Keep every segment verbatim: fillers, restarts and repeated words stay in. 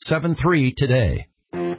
seven three today.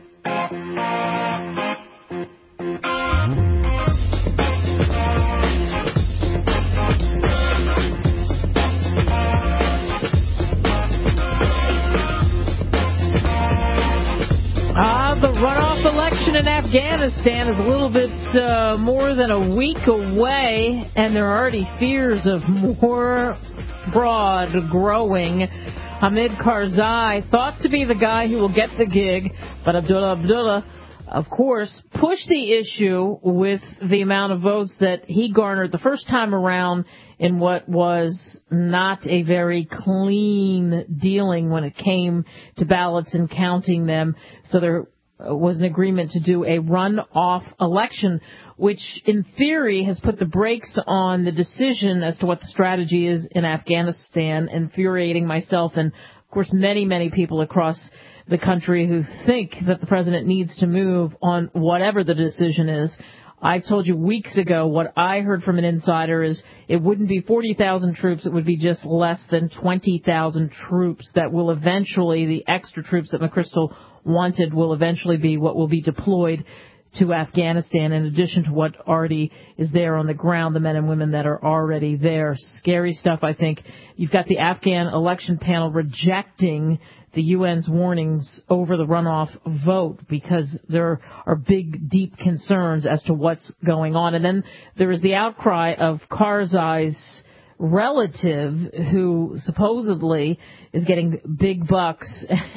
Uh, the runoff election in Afghanistan is a little bit uh, more than a week away, and there are already fears of more fraud growing. Hamid Karzai, thought to be the guy who will get the gig, but Abdullah Abdullah, of course, pushed the issue with the amount of votes that he garnered the first time around in what was not a very clean dealing when it came to ballots and counting them. So there was an agreement to do a runoff election, which in theory has put the brakes on the decision as to what the strategy is in Afghanistan, infuriating myself and, of course, many, many people across the country who think that the president needs to move on whatever the decision is. I told you weeks ago what I heard from an insider is it wouldn't be forty thousand troops. It would be just less than twenty thousand troops that will eventually, the extra troops that McChrystal wanted will eventually be what will be deployed to Afghanistan in addition to what already is there on the ground, the men and women that are already there. Scary stuff, I think. You've got the Afghan election panel rejecting the U N's warnings over the runoff vote because there are big, deep concerns as to what's going on. And then there is the outcry of Karzai's relative who supposedly is getting big bucks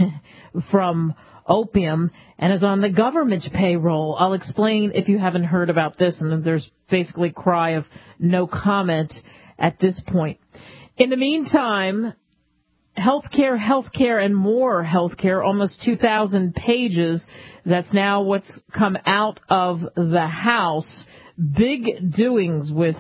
from opium and is on the government payroll. I'll explain if you haven't heard about this, and then there's basically a cry of no comment at this point. In the meantime, healthcare, healthcare, and more healthcare, almost two thousand pages. That's now what's come out of the House. Big doings with,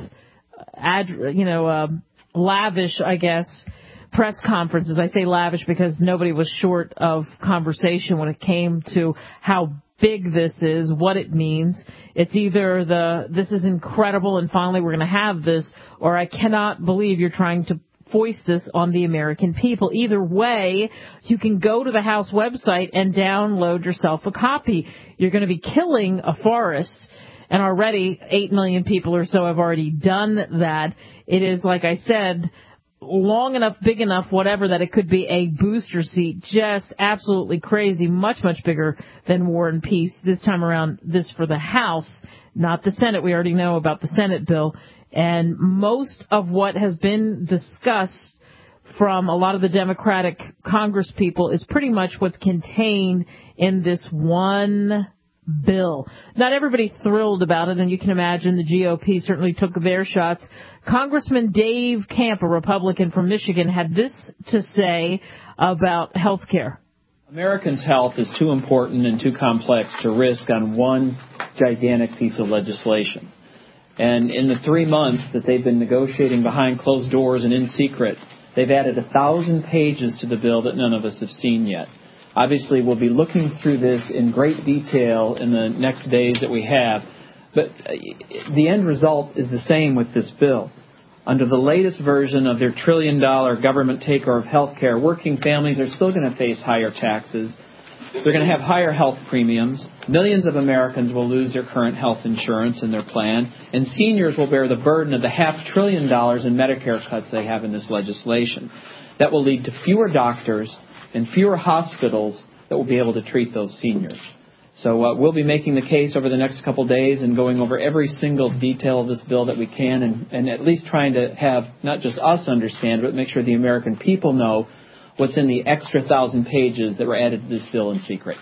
ad, you know, uh, lavish, I guess, press conferences. I say lavish because nobody was short of conversation when it came to how big this is, what it means. It's either the, this is incredible and finally we're going to have this, or I cannot believe you're trying to foist this on the American people. Either way, you can go to the House website and download yourself a copy. You're going to be killing a forest, and already eight million people or so have already done that. It is, like I said, long enough, big enough, whatever, that it could be a booster seat. Just absolutely crazy, much, much bigger than War and Peace. This time around, this for the House, not the Senate. We already know about the Senate bill. And most of what has been discussed from a lot of the Democratic Congress people is pretty much what's contained in this one bill. Not everybody thrilled about it, and you can imagine the G O P certainly took their shots. Congressman Dave Camp, a Republican from Michigan, had this to say about health care. Americans' health is too important and too complex to risk on one gigantic piece of legislation. And in the three months that they've been negotiating behind closed doors and in secret, they've added a thousand pages to the bill that none of us have seen yet. Obviously, we'll be looking through this in great detail in the next days that we have. But the end result is the same with this bill. Under the latest version of their trillion-dollar government takeover of health care, working families are still going to face higher taxes. They're going to have higher health premiums. Millions of Americans will lose their current health insurance in their plan. And seniors will bear the burden of the half trillion dollars in Medicare cuts they have in this legislation. That will lead to fewer doctors and fewer hospitals that will be able to treat those seniors. So uh, we'll be making the case over the next couple days and going over every single detail of this bill that we can, and, and at least trying to have not just us understand, but make sure the American people know what's in the extra thousand pages that were added to this bill in secret.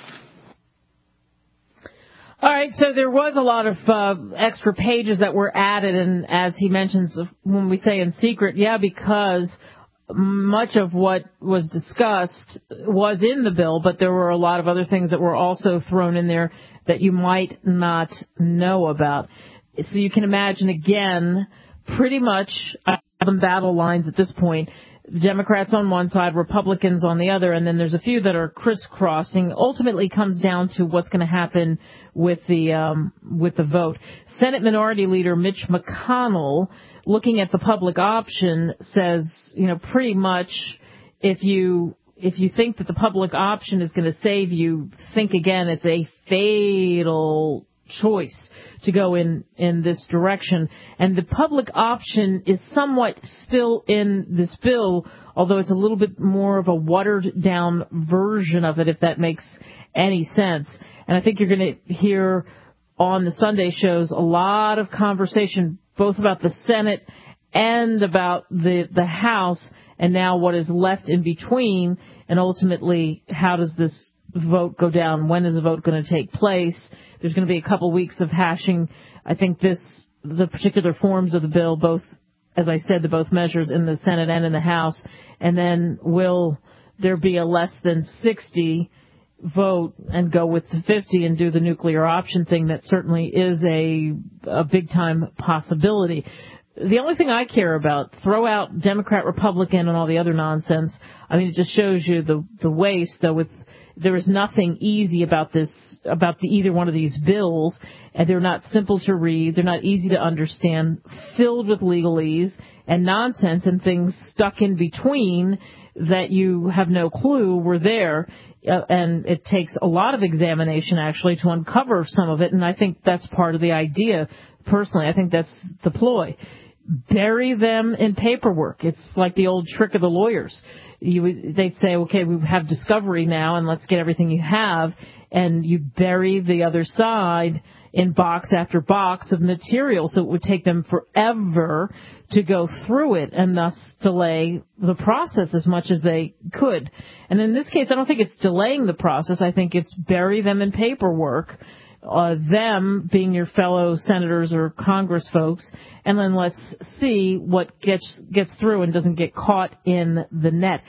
All right, so there was a lot of uh, extra pages that were added, and as he mentions, when we say in secret, yeah, because much of what was discussed was in the bill, but there were a lot of other things that were also thrown in there that you might not know about. So you can imagine, again, pretty much battle lines at this point. Democrats on one side, Republicans on the other, and then there's a few that are crisscrossing. Ultimately comes down to what's going to happen with the um, with the vote. Senate Minority Leader Mitch McConnell, looking at the public option, says, you know, pretty much if you if you think that the public option is going to save you, think again. It's a fatal choice to go in, in this direction. And the public option is somewhat still in this bill, although it's a little bit more of a watered-down version of it, if that makes any sense. And I think you're going to hear on the Sunday shows a lot of conversation, both about the Senate and about the, the House, and now what is left in between, and ultimately how does this vote go down? When is the vote going to take place? There's going to be a couple weeks of hashing, I think, this the particular forms of the bill, both, as I said, the both measures in the Senate and in the House, and then will there be a less than sixty vote and go with the fifty and do the nuclear option thing? That certainly is a, a big-time possibility. The only thing I care about, throw out Democrat, Republican, and all the other nonsense. I mean, it just shows you the, the waste, though, with there is nothing easy about this, about the, either one of these bills, and they're not simple to read. They're not easy to understand, filled with legalese and nonsense and things stuck in between that you have no clue were there. Uh, and it takes a lot of examination, actually, to uncover some of it, and I think that's part of the idea. Personally, I think that's the ploy. Bury them in paperwork. It's like the old trick of the lawyers. You, they'd say, okay, we have discovery now, and let's get everything you have, and you bury the other side in box after box of material, so it would take them forever to go through it and thus delay the process as much as they could. And in this case, I don't think it's delaying the process. I think it's bury them in paperwork, uh, them being your fellow senators or Congress folks, and then let's see what gets gets through and doesn't get caught in the net.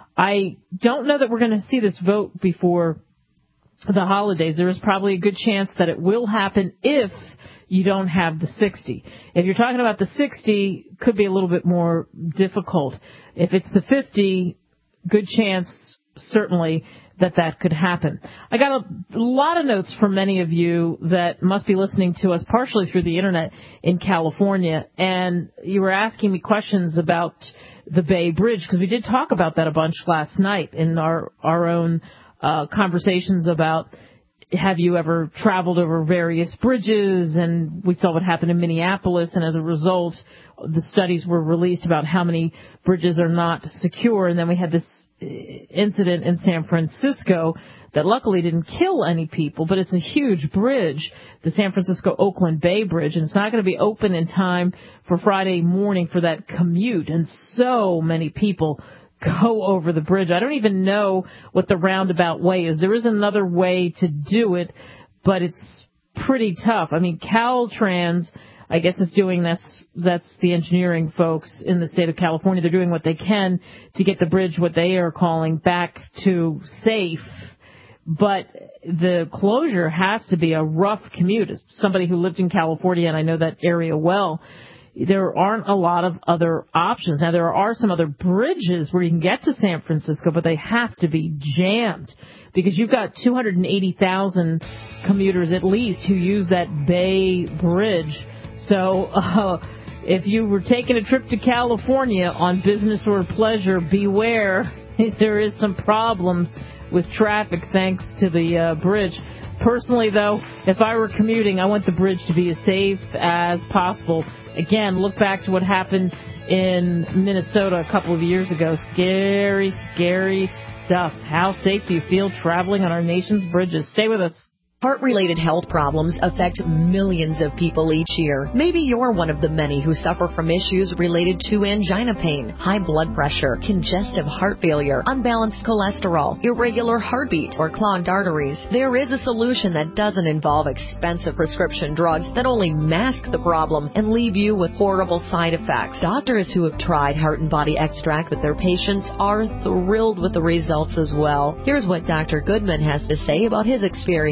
I don't know that we're going to see this vote before the holidays. There is probably a good chance that it will happen if you don't have the sixty. If you're talking about the sixty, could be a little bit more difficult. If it's the fifty, good chance, certainly, that that could happen. I got a lot of notes from many of you that must be listening to us partially through the Internet in California, and you were asking me questions about the Bay Bridge, because we did talk about that a bunch last night in our, our own uh, conversations about have you ever traveled over various bridges, and we saw what happened in Minneapolis, and as a result, the studies were released about how many bridges are not secure, and then we had this incident in San Francisco that luckily didn't kill any people, but it's a huge bridge, the San Francisco-Oakland Bay Bridge, and it's not going to be open in time for Friday morning for that commute, and so many people go over the bridge. I don't even know what the roundabout way is. There is another way to do it, but it's pretty tough. I mean, Caltrans, I guess, is doing that's that's the engineering folks in the state of California. They're doing what they can to get the bridge, what they are calling, back to safe. But the closure has to be a rough commute. As somebody who lived in California, and I know that area well, there aren't a lot of other options. Now, there are some other bridges where you can get to San Francisco, but they have to be jammed because you've got two hundred eighty thousand commuters at least who use that Bay Bridge. So uh, if you were taking a trip to California on business or pleasure, beware. There is some problems with traffic thanks to the uh, bridge. Personally, though, if I were commuting, I want the bridge to be as safe as possible. Again, look back to what happened in Minnesota a couple of years ago. Scary, scary stuff. How safe do you feel traveling on our nation's bridges? Stay with us. Heart-related health problems affect millions of people each year. Maybe you're one of the many who suffer from issues related to angina pain, high blood pressure, congestive heart failure, unbalanced cholesterol, irregular heartbeat, or clogged arteries. There is a solution that doesn't involve expensive prescription drugs that only mask the problem and leave you with horrible side effects. Doctors who have tried Heart and Body Extract with their patients are thrilled with the results as well. Here's what Doctor Goodman has to say about his experience with the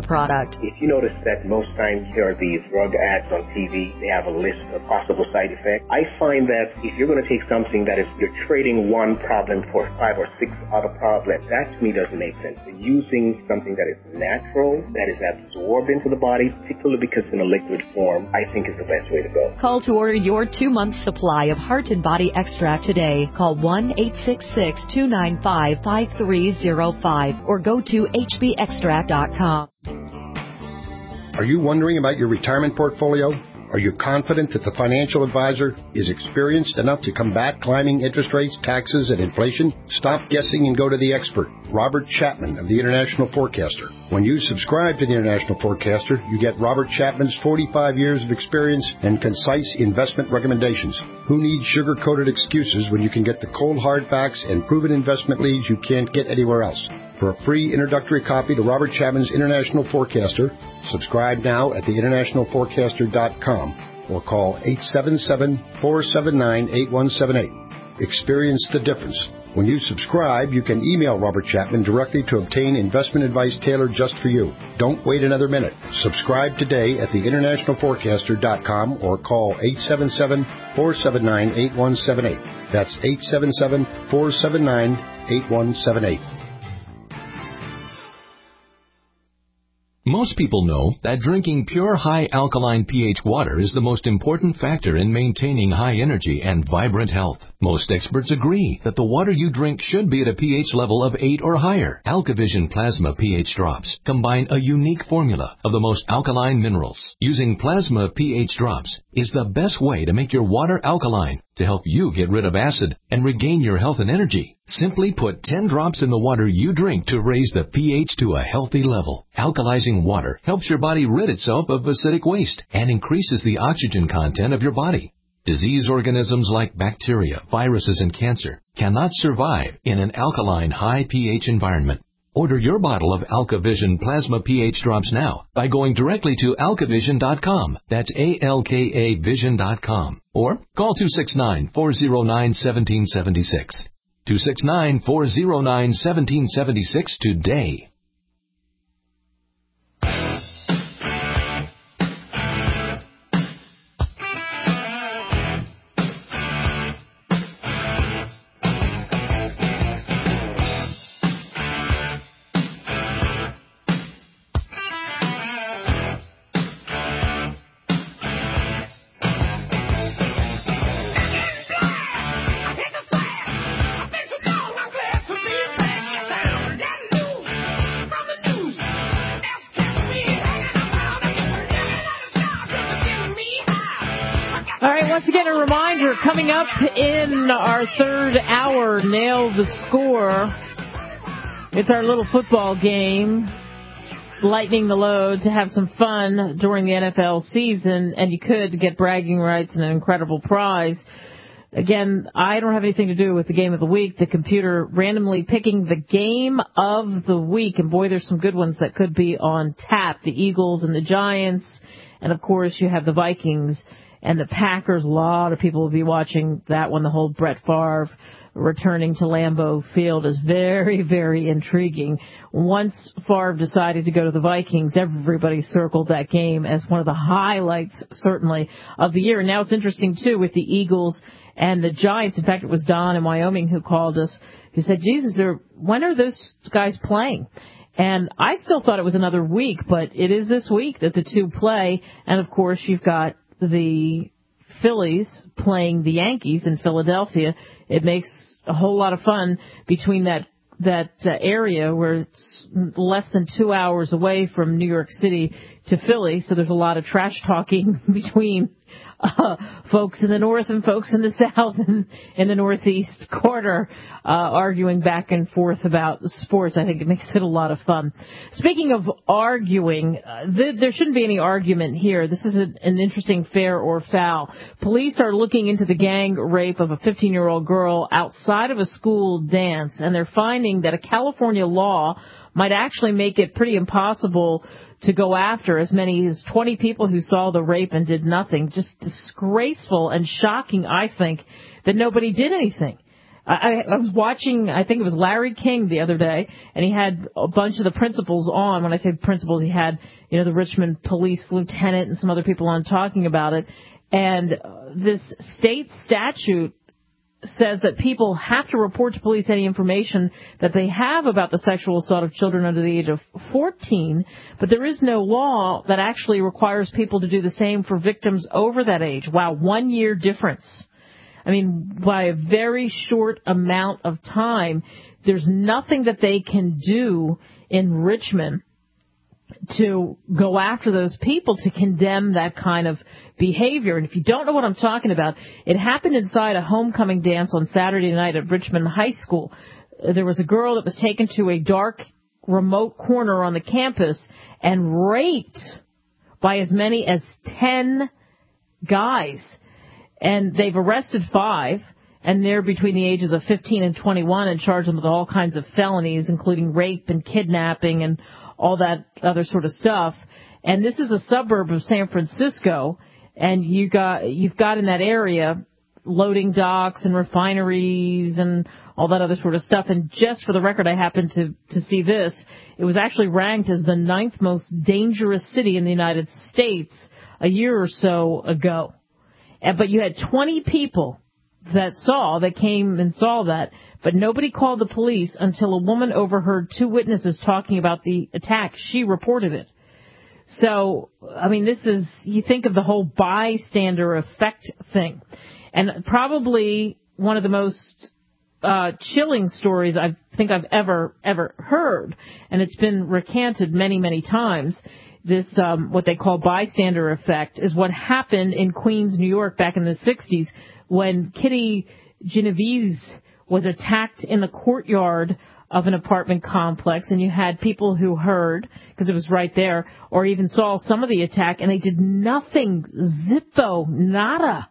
product. If you notice that most times there are these drug ads on T V, they have a list of possible side effects. I find that if you're going to take something that is, you're trading one problem for five or six other problems, that to me doesn't make sense. Using something that is natural, that is absorbed into the body, particularly because in a liquid form, I think is the best way to go. Call to order your two-month supply of Heart and Body Extract today. Call one eight six six, two nine five, five three zero five or go to h b extract dot com. Are you wondering about your retirement portfolio? Are you confident that the financial advisor is experienced enough to combat climbing interest rates, taxes, and inflation? Stop guessing and go to the expert, Robert Chapman of the International Forecaster. When you subscribe to the International Forecaster, you get Robert Chapman's forty-five years of experience and concise investment recommendations. Who needs sugar-coated excuses when you can get the cold hard facts and proven investment leads you can't get anywhere else? For a free introductory copy to Robert Chapman's International Forecaster, subscribe now at the international forecaster dot com or call eight seven seven, four seven nine, eight one seven eight. Experience the difference. When you subscribe, you can email Robert Chapman directly to obtain investment advice tailored just for you. Don't wait another minute. Subscribe today at the international forecaster dot com or call eight seven seven, four seven nine, eight one seven eight. That's eight seven seven, four seven nine, eight one seven eight. Most people know that drinking pure high alkaline pH water is the most important factor in maintaining high energy and vibrant health. Most experts agree that the water you drink should be at a pH level of eight or higher. AlkaVision Plasma pH Drops combine a unique formula of the most alkaline minerals. Using Plasma pH Drops is the best way to make your water alkaline to help you get rid of acid and regain your health and energy. Simply put ten drops in the water you drink to raise the pH to a healthy level. Alkalizing water helps your body rid itself of acidic waste and increases the oxygen content of your body. Disease organisms like bacteria, viruses, and cancer cannot survive in an alkaline high pH environment. Order your bottle of AlkaVision Plasma pH Drops now by going directly to alka vision dot com. That's A L K A vision dot com. Or call two six nine, four zero nine, one seven seven six. two six nine, four zero nine, one seven seven six today. Once again, a reminder, coming up in our third hour, Nail the Score. It's our little football game, lightening the load to have some fun during the N F L season, and you could get bragging rights and an incredible prize. Again, I don't have anything to do with the game of the week. The computer randomly picking the game of the week, and boy, there's some good ones that could be on tap. The Eagles and the Giants, and of course you have the Vikings and the Packers. A lot of people will be watching that one. The whole Brett Favre returning to Lambeau Field is very, very intriguing. Once Favre decided to go to the Vikings, everybody circled that game as one of the highlights, certainly, of the year. And now it's interesting, too, with the Eagles and the Giants. In fact, it was Don in Wyoming who called us, who said, Jesus, when are those guys playing? And I still thought it was another week, but it is this week that the two play. And, of course, you've got the Phillies playing the Yankees in Philadelphia. It makes a whole lot of fun between that that uh, area where it's less than two hours away from New York City to Philly. So there's a lot of trash talking between uh, folks in the north and folks in the south and in the northeast quarter, uh, arguing back and forth about sports. I think it makes it a lot of fun. Speaking of arguing, uh, th- there shouldn't be any argument here. This is a, an interesting fair or foul. Police are looking into the gang rape of a fifteen-year-old girl outside of a school dance, and they're finding that a California law might actually make it pretty impossible to go after as many as twenty people who saw the rape and did nothing. Just disgraceful and shocking, I think, that nobody did anything. I, I was watching, I think it was Larry King the other day, and he had a bunch of the principals on. When I say principals, he had, you know, the Richmond police lieutenant and some other people on talking about it. And uh, this state statute says that people have to report to police any information that they have about the sexual assault of children under the age of fourteen, but there is no law that actually requires people to do the same for victims over that age. Wow, one year difference. I mean, by a very short amount of time, there's nothing that they can do in Richmond to go after those people, to condemn that kind of behavior. And if you don't know what I'm talking about, it happened inside a homecoming dance on Saturday night at Richmond High School. There was a girl that was taken to a dark, remote corner on the campus and raped by as many as ten guys. And they've arrested five, and they're between the ages of fifteen and twenty-one and charged them with all kinds of felonies, including rape and kidnapping and all that other sort of stuff. And this is a suburb of San Francisco, and you got, you've got in that area loading docks and refineries and all that other sort of stuff. And just for the record, I happened to, to see this. It was actually ranked as the ninth most dangerous city in the United States a year or so ago. And, but you had twenty people that saw, that came and saw that, but nobody called the police until a woman overheard two witnesses talking about the attack. She reported it. So, I mean, this is, you think of the whole bystander effect thing. And probably one of the most uh, chilling stories I think I've ever, ever heard, and it's been recanted many, many times, this, um, what they call bystander effect, is what happened in Queens, New York back in the sixties when Kitty Genovese was attacked in the courtyard of an apartment complex, and you had people who heard, because it was right there, or even saw some of the attack, and they did nothing, zippo, nada,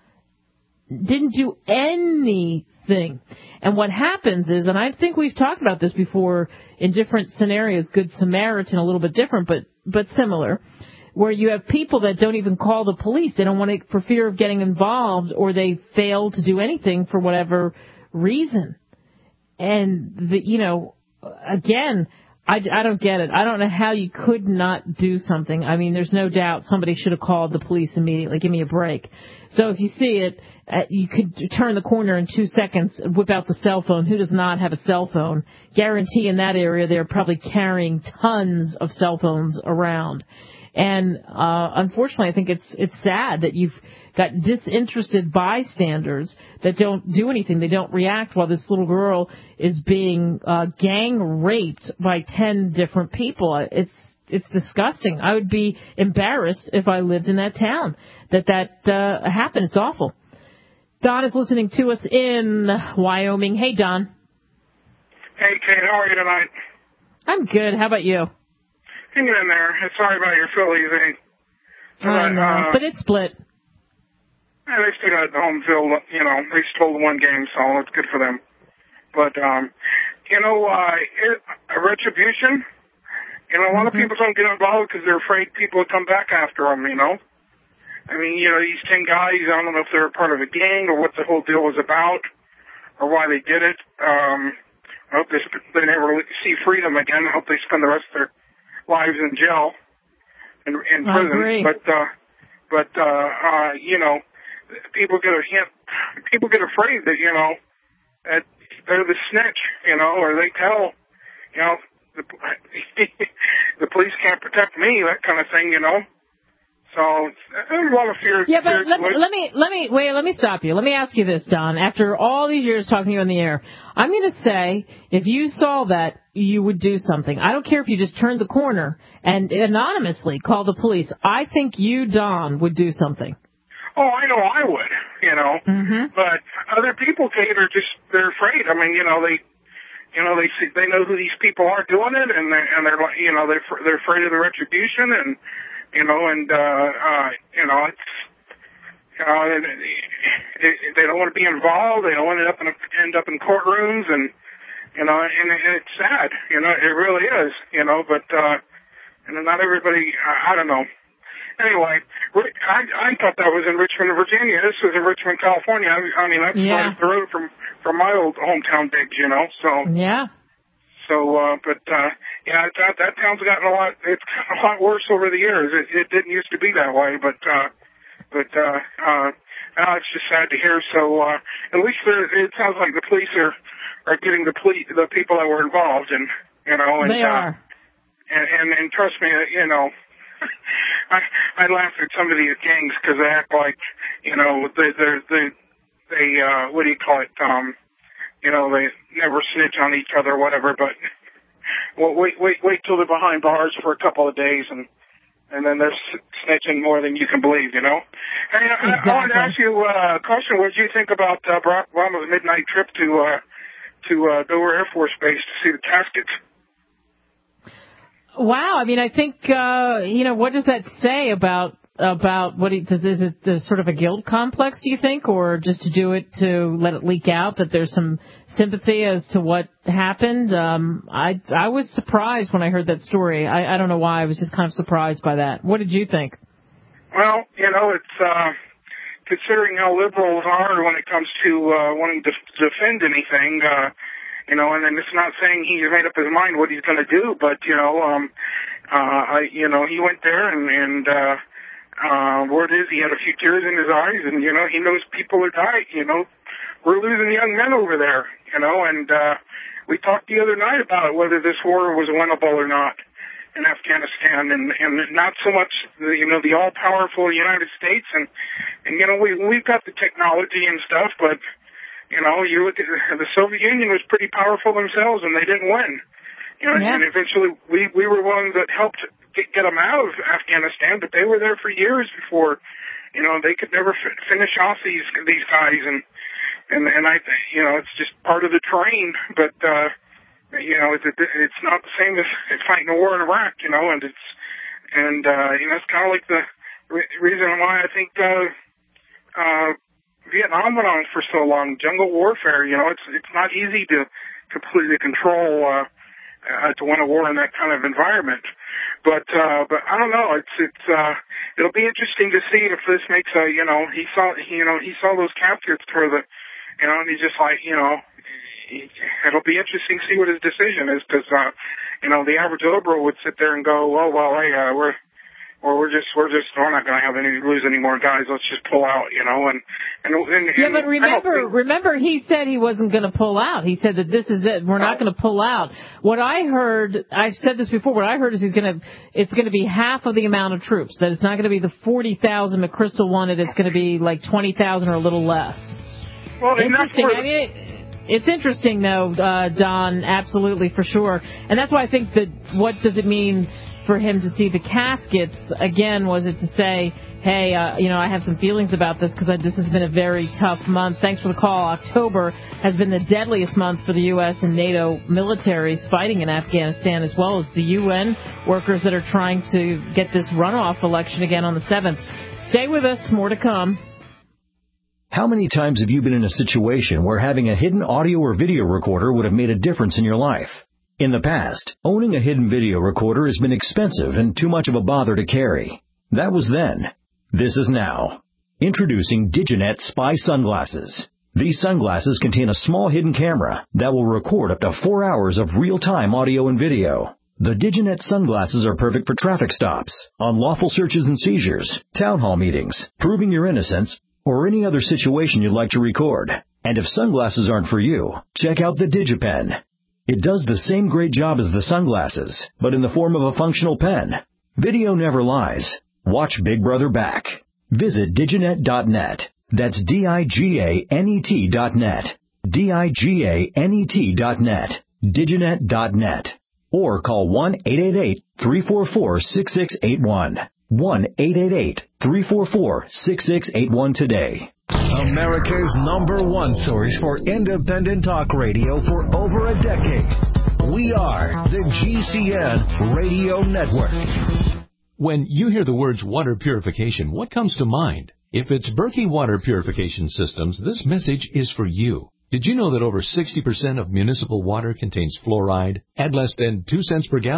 didn't do anything. And what happens is, and I think we've talked about this before in different scenarios, Good Samaritan, a little bit different, but but similar, where you have people that don't even call the police. They don't want to, for fear of getting involved, or they fail to do anything for whatever reason. And, the, you know, again, I, I don't get it. I don't know how you could not do something. I mean, there's no doubt somebody should have called the police immediately. Give me a break. So if you see it, uh, you could turn the corner in two seconds, whip out the cell phone. Who does not have a cell phone? Guarantee in that area they're probably carrying tons of cell phones around. And uh, unfortunately, I think it's it's sad that you've got disinterested bystanders that don't do anything. They don't react while this little girl is being uh, gang raped by ten different people. It's it's disgusting. I would be embarrassed if I lived in that town that that uh, happened. It's awful. Don is listening to us in Wyoming. Hey, Don. Hey, Kate. How are you tonight? I'm good. How about you? Hanging in there. Sorry about your Phillies. They, I know, uh, but it's split. Yeah, they still got home field. You know, they stole one game, so it's good for them. But um, you know, uh, it, a retribution. You know, a lot mm-hmm. of people don't get involved because they're afraid people will come back after them. You know, I mean, you know, these ten guys. I don't know if they're part of a gang or what the whole deal was about, or why they did it. Um, I hope they, they never see freedom again. I hope they spend the rest of their lives in jail, in, in prison. I agree. But, uh, but, uh, uh, you know, people get a hint, people get afraid that, you know, that they're the snitch, you know, or they tell, you know, the, the police can't protect me, that kind of thing, you know. So there's a lot of fear. Yeah, but let, let me let me wait. Let me stop you. Let me ask you this, Don. After all these years talking to you on the air, I'm going to say if you saw that, you would do something. I don't care if you just turned the corner and anonymously call the police. I think you, Don, would do something. Oh, I know I would. You know, mm-hmm. But other people, Kate, are just they're afraid. I mean, you know, they. You know, they see, they know who these people are doing it, and they're, and they're you know they're they're afraid of the retribution, and you know, and uh, uh, you know, it's you know, it, it, they don't want to be involved. They don't want to end up in a, end up in courtrooms, and you know, and, and it's sad. You know, it really is. You know, but uh, and not everybody. I, I don't know. anyway, I, I thought that was in Richmond, Virginia. This was in Richmond, California. I, I mean, that's yeah. right up the road from, from my old hometown, Biggs, you know, so. Yeah. So, uh, but, uh, yeah, that, that town's gotten a lot, it's gotten a lot worse over the years. It, it didn't used to be that way, but, uh, but, uh, uh, now it's just sad to hear. So, uh, at least there, it sounds like the police are, are getting the police, the people that were involved, and, you know, and, they are. Uh, and, and, and trust me, you know, I, I laugh at some of these gangs because they act like, you know, they, they, they, they, uh, what do you call it, um, you know, they never snitch on each other or whatever, but well, wait, wait, wait till they're behind bars for a couple of days and, and then they're snitching more than you can believe, you know? Hey, I, exactly. I wanted to ask you uh, a question. What did you think about uh, Barack Obama's midnight trip to, uh, to, uh, Dover Air Force Base to see the caskets? Wow. I mean, I think, uh, you know, what does that say about, about what he does? Is it the sort of a guilt complex, do you think, or just to do it to let it leak out that there's some sympathy as to what happened? Um, I, I was surprised when I heard that story. I, I don't know why. I was just kind of surprised by that. What did you think? Well, you know, it's, uh, considering how liberals are when it comes to, uh, wanting to defend anything, uh, you know, and then it's not saying he's made up his mind what he's going to do, but, you know, um, uh, I, you know, he went there and, and, uh, uh, word is he had a few tears in his eyes and, you know, he knows people are dying, you know, we're losing young men over there, you know, and, uh, we talked the other night about whether this war was winnable or not in Afghanistan and, and not so much, the, you know, the all-powerful United States and, and, you know, we, we've got the technology and stuff, but, you know, you look at the Soviet Union was pretty powerful themselves, and they didn't win. You know, yeah. And eventually we we were ones that helped get, get them out of Afghanistan, but they were there for years before, you know, they could never f- finish off these these guys, and and and I, you know, it's just part of the terrain. But uh, you know, it's it's not the same as fighting a war in Iraq, you know, and it's and uh, you know, it's kind of like the re- reason why I think. Uh, uh, Vietnam went on for so long. Jungle warfare, you know, it's it's not easy to completely control uh, uh, to win a war in that kind of environment. But uh, but I don't know. It's it's uh, it'll be interesting to see if this makes a you know he saw you know he saw those caskets for the you know and he's just like you know he, it'll be interesting to see what his decision is because uh, you know the average liberal would sit there and go oh well hey uh, we're. Or we're just we're just we're not going to have any lose any more guys. Let's just pull out, you know. And and, and yeah, but remember, think... remember, he said he wasn't going to pull out. He said that this is it. We're not going to pull out. What I heard, I've said this before. What I heard is he's going to it's going to be half of the amount of troops. That it's not going to be the forty thousand McChrystal wanted. It's going to be like twenty thousand or a little less. Well, interesting. The... I mean, it, it's interesting though, uh, Don. Absolutely, for sure. And that's why I think that what does it mean for him to see the caskets again? Was it to say, hey, uh, you know, I have some feelings about this because this has been a very tough month. Thanks for the call. October has been the deadliest month for the U S and NATO militaries fighting in Afghanistan, as well as the U N workers that are trying to get this runoff election again on the seventh. Stay with us. More to come. How many times have you been in a situation where having a hidden audio or video recorder would have made a difference in your life? In the past, owning a hidden video recorder has been expensive and too much of a bother to carry. That was then. This is now. Introducing Diginet Spy Sunglasses. These sunglasses contain a small hidden camera that will record up to four hours of real-time audio and video. The Diginet sunglasses are perfect for traffic stops, unlawful searches and seizures, town hall meetings, proving your innocence, or any other situation you'd like to record. And if sunglasses aren't for you, check out the DigiPen. It does the same great job as the sunglasses, but in the form of a functional pen. Video never lies. Watch Big Brother back. Visit diginet dot net. That's D I G A N E T dot net. D I G A N E T dot net. diginet dot net. Or call one eight eight eight, three four four, six six eight one. one eight eight eight, three four four, six six eight one today. America's number one source for independent talk radio for over a decade. We are the G C N Radio Network. When you hear the words water purification, what comes to mind? If it's Berkey Water Purification Systems, this message is for you. Did you know that over sixty percent of municipal water contains fluoride at less than two cents per gallon?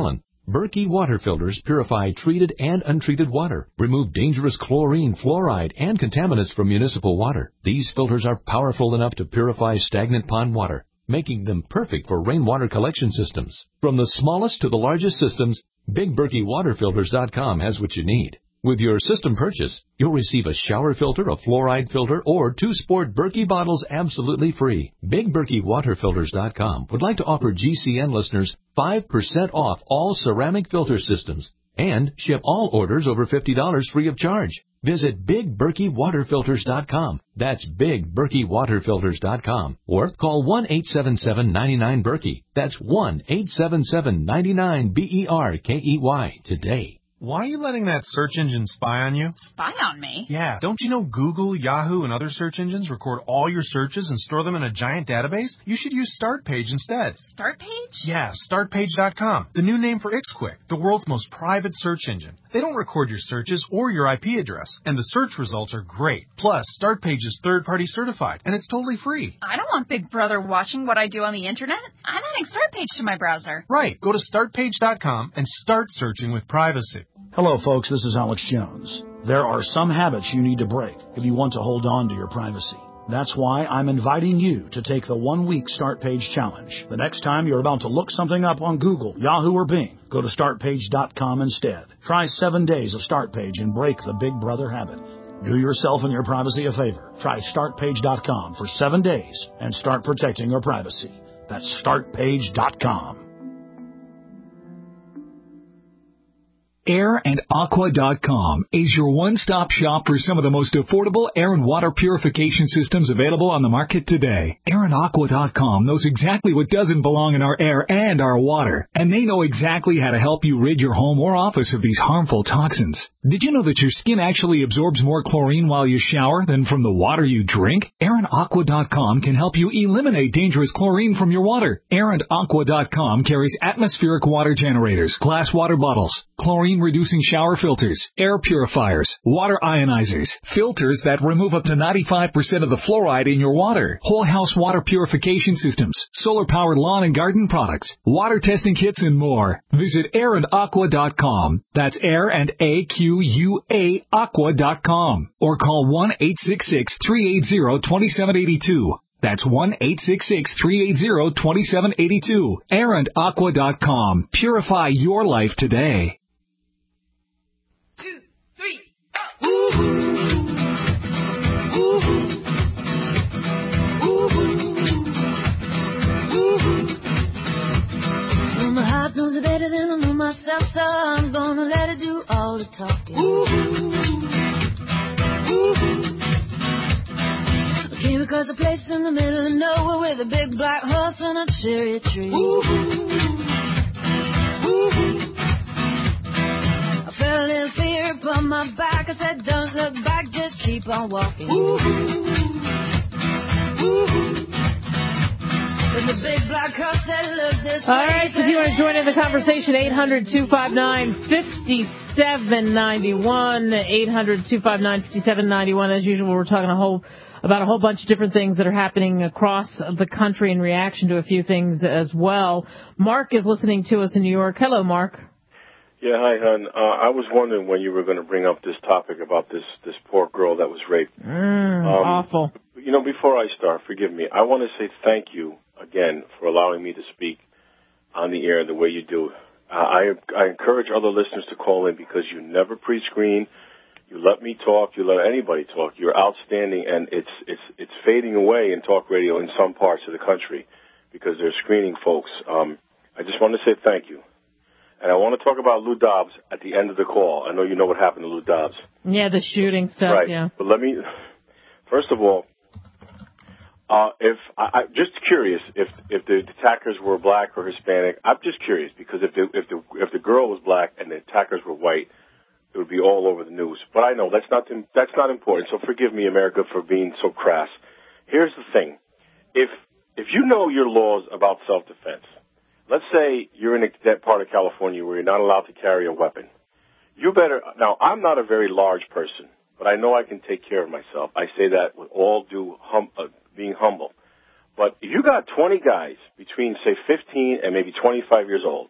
Berkey water filters purify treated and untreated water, remove dangerous chlorine, fluoride, and contaminants from municipal water. These filters are powerful enough to purify stagnant pond water, making them perfect for rainwater collection systems. From the smallest to the largest systems, Big Berkey Water Filters dot com has what you need. With your system purchase, you'll receive a shower filter, a fluoride filter, or two sport Berkey bottles absolutely free. Big Berkey Water Filters dot com would like to offer G C N listeners five percent off all ceramic filter systems and ship all orders over fifty dollars free of charge. Visit Big Berkey Water Filters dot com. That's Big Berkey Water Filters dot com. Or call one eight seven seven, nine nine, Berkey. That's one eight seven seven, nine nine, B E R K E Y today. Why are you letting that search engine spy on you? Spy on me? Yeah. Don't you know Google, Yahoo, and other search engines record all your searches and store them in a giant database? You should use StartPage instead. StartPage? Yeah, Start Page dot com. The new name for IxQuick, the world's most private search engine. They don't record your searches or your I P address, and the search results are great. Plus, StartPage is third-party certified, and it's totally free. I don't want Big Brother watching what I do on the internet. I'm adding StartPage to my browser. Right. Go to Start Page dot com and start searching with privacy. Hello, folks. This is Alex Jones. There are some habits you need to break if you want to hold on to your privacy. That's why I'm inviting you to take the one-week Start Page Challenge. The next time you're about to look something up on Google, Yahoo, or Bing, go to Start Page dot com instead. Try seven days of Start Page and break the Big Brother habit. Do yourself and your privacy a favor. Try Start Page dot com for seven days and start protecting your privacy. That's Start Page dot com. Air and Aqua dot com is your one-stop shop for some of the most affordable air and water purification systems available on the market today. Air and Aqua dot com knows exactly what doesn't belong in our air and our water, and they know exactly how to help you rid your home or office of these harmful toxins. Did you know that your skin actually absorbs more chlorine while you shower than from the water you drink? Air and Aqua dot com can help you eliminate dangerous chlorine from your water. Air and Aqua dot com carries atmospheric water generators, glass water bottles, chlorine reducing shower filters, air purifiers, water ionizers, filters that remove up to ninety-five percent of the fluoride in your water, whole house water purification systems, solar powered lawn and garden products, water testing kits, and more. Visit air and aqua dot com. That's air and A Q U A aqua dot com. Or call one eight six six, three eight zero, two seven eight two. That's one eight six six, three eight zero, two seven eight two. air and aqua dot com. Purify your life today. Ooh. Ooh. Ooh. Ooh. Well, my heart knows it better than I know myself, so I'm gonna let it do all the talking. Ooh. Ooh. I came across a place in the middle of nowhere with a big black horse and a cherry tree. Ooh. Ooh. I felt a little fear upon my back. I said, don't look back, just keep on walking. Ooh. Ooh. But the big black horse said, look this way. All right, so if you want to join in the conversation, eight hundred, two five nine, five seven nine one, eight hundred, two five nine, five seven nine one. As usual, we're talking a whole about a whole bunch of different things that are happening across the country in reaction to a few things as well. Mark is listening to us in New York. Hello, Mark. Yeah, hi, hon. Uh, I was wondering when you were going to bring up this topic about this, this poor girl that was raped. Mm, um, awful. You know, before I start, forgive me, I want to say thank you again for allowing me to speak on the air the way you do. Uh, I, I encourage other listeners to call in because you never pre-screen. You let me talk. You let anybody talk. You're outstanding, and it's it's it's fading away in talk radio in some parts of the country because they're screening folks. Um, I just want to say thank you. And I want to talk about Lou Dobbs at the end of the call. I know you know what happened to Lou Dobbs. Yeah, the shooting stuff, right. Yeah. But let me, first of all, uh, if I, I'm just curious if if the attackers were black or Hispanic. I'm just curious because if the if the if the girl was black and the attackers were white, it would be all over the news. But I know that's not that's not important. So forgive me, America, for being so crass. Here's the thing: if if you know your laws about self-defense. Let's say you're in a, that part of California where you're not allowed to carry a weapon. You better, now I'm not a very large person, but I know I can take care of myself. I say that with all due hum, uh, being humble. But if you got twenty guys between, say, fifteen and maybe twenty-five years old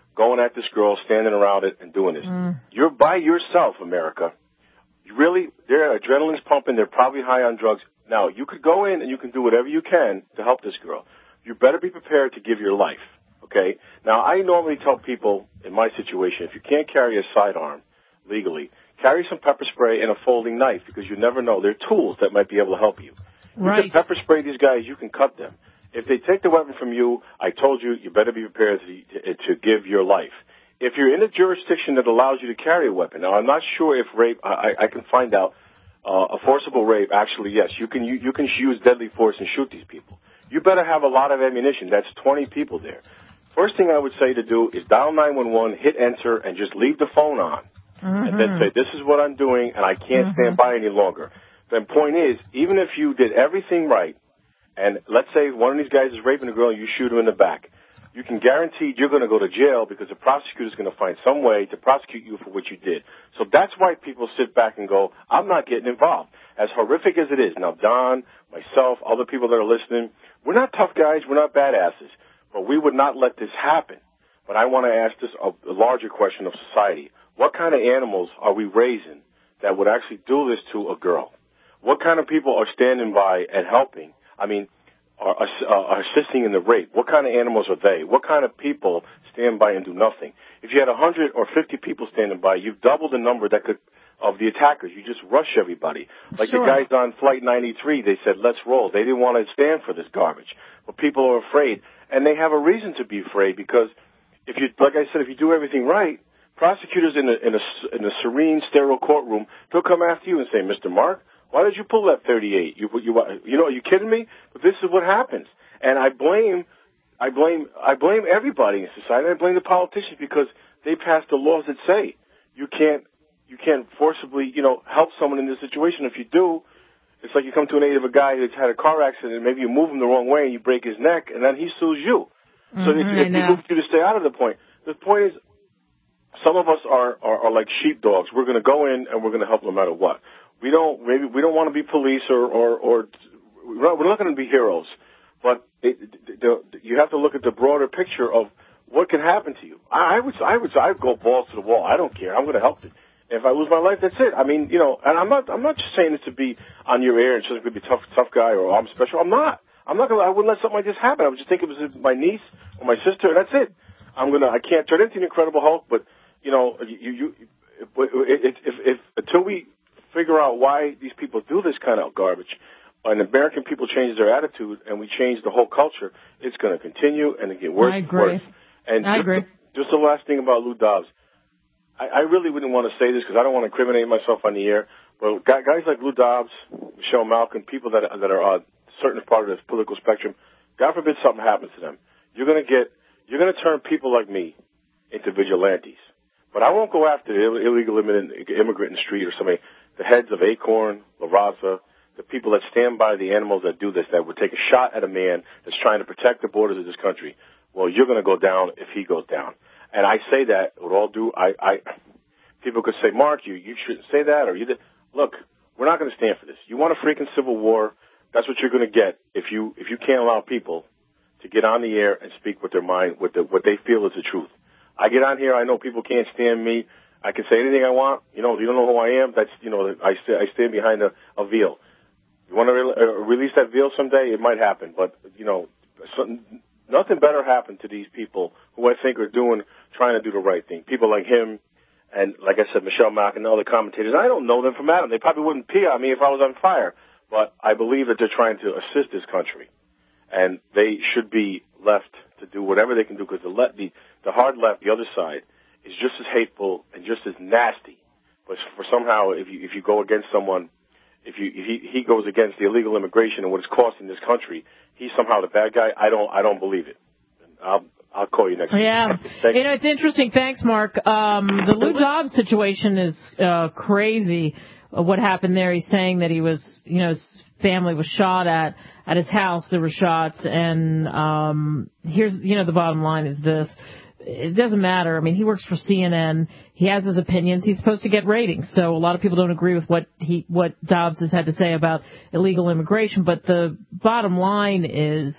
going at this girl, standing around it, and doing this. Mm. You're by yourself, America. You really, their adrenaline's pumping. They're probably high on drugs. Now, you could go in and you can do whatever you can to help this girl. You better be prepared to give your life, okay? Now, I normally tell people in my situation, if you can't carry a sidearm legally, carry some pepper spray and a folding knife because you never know. They're tools that might be able to help you. Right. You can pepper spray these guys, you can cut them. If they take the weapon from you, I told you, you better be prepared to, to, to give your life. If you're in a jurisdiction that allows you to carry a weapon, now I'm not sure if rape, I, I can find out, uh, a forcible rape, actually, yes, you can, you, you can use deadly force and shoot these people. You better have a lot of ammunition. That's twenty people there. First thing I would say to do is dial nine one one, hit enter, and just leave the phone on. Mm-hmm. And then say, this is what I'm doing, and I can't mm-hmm. stand by any longer. The point is, even if you did everything right, and let's say one of these guys is raping a girl and you shoot him in the back, you can guarantee you're going to go to jail because the prosecutor's going to find some way to prosecute you for what you did. So that's why people sit back and go, I'm not getting involved. As horrific as it is. Now, Don, myself, other people that are listening, we're not tough guys, we're not badasses, but we would not let this happen. But I want to ask this a, a larger question of society. What kind of animals are we raising that would actually do this to a girl? What kind of people are standing by and helping? I mean, are, are assisting in the rape. What kind of animals are they? What kind of people stand by and do nothing? If you had one hundred or fifty people standing by, you've doubled the number that could of the attackers. You just rush everybody. Like sure. The guys on Flight ninety-three, they said, let's roll. They didn't want to stand for this garbage. But people are afraid, and they have a reason to be afraid because if you, like I said, if you do everything right, prosecutors in a, in a, in a serene, sterile courtroom, they'll come after you and say, Mister Mark, why did you pull that thirty-eight? You, you, you know, are you kidding me? But this is what happens. And I blame, I blame, I blame everybody in society. I blame the politicians because they passed the laws that say you can't, you can't forcibly, you know, help someone in this situation. If you do, it's like you come to an aid of a guy who's had a car accident and maybe you move him the wrong way and you break his neck and then he sues you. Mm-hmm, so it's, it's moved you to stay out of the point. The point is, some of us are, are, are like sheepdogs. We're going to go in and we're going to help no matter what. We don't maybe we don't want to be police or or, or we're not, we're not going to be heroes, but it, the, the, you have to look at the broader picture of what can happen to you. I, I would I would I would go balls to the wall. I don't care. I'm going to help it. If I lose my life, that's it. I mean, you know, and I'm not I'm not just saying this to be on your air and just to be a tough tough guy or I'm special. I'm not. I'm not going. I wouldn't let something like this happen. I would just think it was my niece or my sister, and that's it. I'm gonna. I can't turn into an Incredible Hulk, but you know, you you if if, if, if until we figure out why these people do this kind of garbage, and American people change their attitude and we change the whole culture, it's going to continue and it get worse I and agree. worse. And I just, agree. Just the last thing about Lou Dobbs. I, I really wouldn't want to say this because I don't want to incriminate myself on the air, but guys like Lou Dobbs, Michelle Malkin, people that, that are on a certain part of the political spectrum, God forbid something happens to them. You're going to get, you're going to turn people like me into vigilantes. But I won't go after the illegal immigrant in the street or somebody. The heads of Acorn, La Raza, the people that stand by the animals that do this, that would take a shot at a man that's trying to protect the borders of this country. Well, you're going to go down if he goes down. And I say that with all due, I, I, people could say, Mark, you, you shouldn't say that, or you did. Look, we're not going to stand for this. You want a freaking civil war? That's what you're going to get if you, if you can't allow people to get on the air and speak with their mind, with the, what they feel is the truth. I get on here, I know people can't stand me. I can say anything I want. You know, you don't know who I am. That's, you know, I, st- I stand behind a, a veil. You want to re- uh, release that veil someday? It might happen. But, you know, something, nothing better happened to these people who I think are doing, trying to do the right thing. People like him and, like I said, Michelle Mack and other commentators. I don't know them from Adam. They probably wouldn't pee on me if I was on fire. But I believe that they're trying to assist this country. And they should be left to do whatever they can do because the, le- the, the hard left, the other side, is just as hateful and just as nasty. But for somehow, if you if you go against someone, if you if he he goes against the illegal immigration and what it's costing this country, he's somehow the bad guy. I don't I don't believe it. I'll I'll call you next week. Yeah, you know it's interesting. Thanks, Mark. Um, the Lou Dobbs situation is uh, crazy. Uh, what happened there? He's saying that he was, you know, his family was shot at at his house. There were shots, and um, here's you know the bottom line is this. It doesn't matter. I mean, he works for C N N. He has his opinions. He's supposed to get ratings. So a lot of people don't agree with what he, what Dobbs has had to say about illegal immigration. But the bottom line is,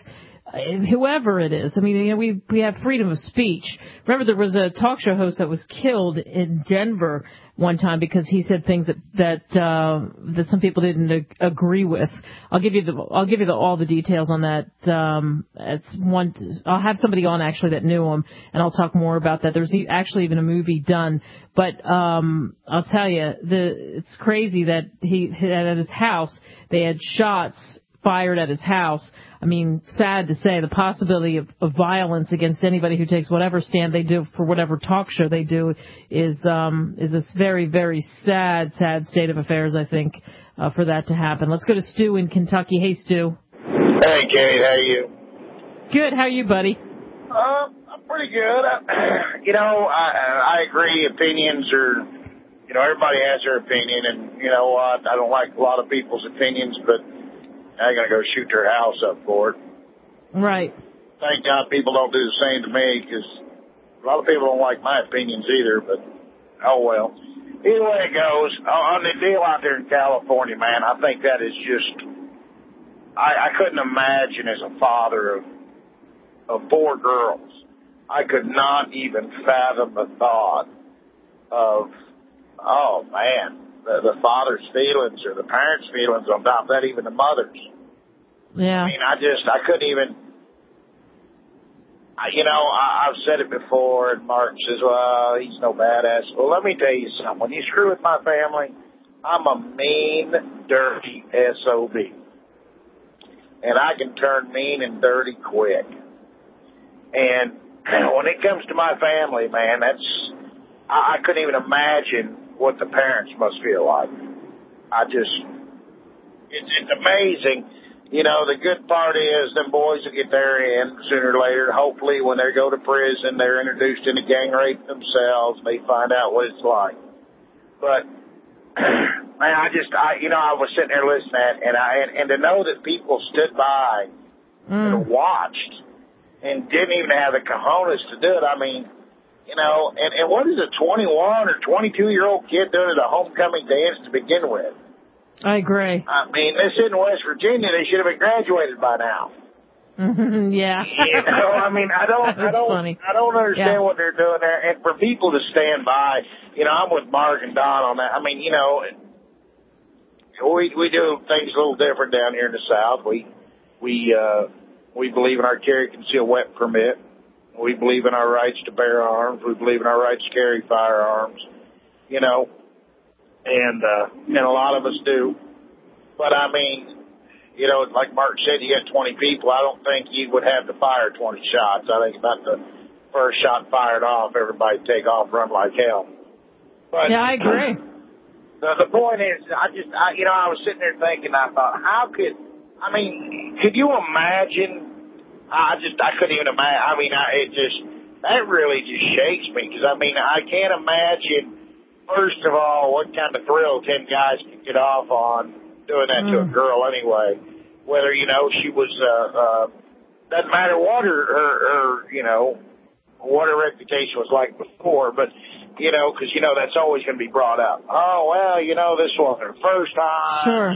whoever it is. I mean, you know, we we have freedom of speech. Remember, there was a talk show host that was killed in Denver one time because he said things that that uh, that some people didn't ag- agree with. I'll give you the I'll give you the, all the details on that. Um, it's one. I'll have somebody on actually that knew him, and I'll talk more about that. There's actually even a movie done, but um, I'll tell you, the it's crazy that he at his house they had shots fired at his house. I mean, sad to say, the possibility of, of violence against anybody who takes whatever stand they do for whatever talk show they do is um, is a very, very sad, sad state of affairs, I think, uh, for that to happen. Let's go to Stu in Kentucky. Hey, Stu. Hey, Kate. How are you? Good. How are you, buddy? Um, I'm pretty good. I, you know, I, I agree. Opinions are, you know, everybody has their opinion, and, you know, uh, I don't like a lot of people's opinions, but I'm going to go shoot their house up for it. Right. Thank God people don't do the same to me, because a lot of people don't like my opinions either, but oh well. Either way it goes, on the deal out there in California, man, I think that is just, I, I couldn't imagine as a father of, of four girls, I could not even fathom the thought of, oh man, the, the father's feelings or the parents' feelings on top of that, even the mother's. Yeah. I mean, I just, I couldn't even, I, you know, I, I've said it before, and Mark says, well, he's no badass. Well, let me tell you something. When you screw with my family, I'm a mean, dirty S O B. And I can turn mean and dirty quick. And when it comes to my family, man, that's, I, I couldn't even imagine what the parents must feel like. I just, it's, it's amazing. You know, the good part is them boys will get their end sooner or later. Hopefully when they go to prison, they're introduced into gang rape themselves. They find out what it's like. But, man, I just, I, you know, I was sitting there listening at, and I, and, and to know that people stood by mm. and watched and didn't even have the cojones to do it. I mean, you know, and, and what is a twenty-one or twenty-two year old kid doing at a homecoming dance to begin with? I agree. I mean, this isn't West Virginia. They should have been graduated by now. yeah. You know, I mean, I don't, I don't, funny. I don't understand yeah. what they're doing there. And for people to stand by, you know, I'm with Mark and Don on that. I mean, you know, we we do things a little different down here in the South. We we uh, we believe in our carry concealed weapon permit. We believe in our rights to bear arms. We believe in our rights to carry firearms. You know. And, uh, and a lot of us do. But I mean, you know, like Mark said, you got twenty people. I don't think you would have to fire twenty shots. I think about the first shot fired off, everybody take off, run like hell. But yeah, I agree. The, the point is, I just, I, you know, I was sitting there thinking, I thought, how could, I mean, could you imagine? I just, I couldn't even imagine. I mean, I, it just, that really just shakes me, because I mean, I can't imagine. First of all, what kind of thrill ten guys can get off on doing that mm. to a girl anyway? Whether, you know, she was, uh, uh, doesn't matter what her, her, her, you know, what her reputation was like before, but, you know, because, you know, that's always going to be brought up. Oh, well, you know, this wasn't her first time. Sure.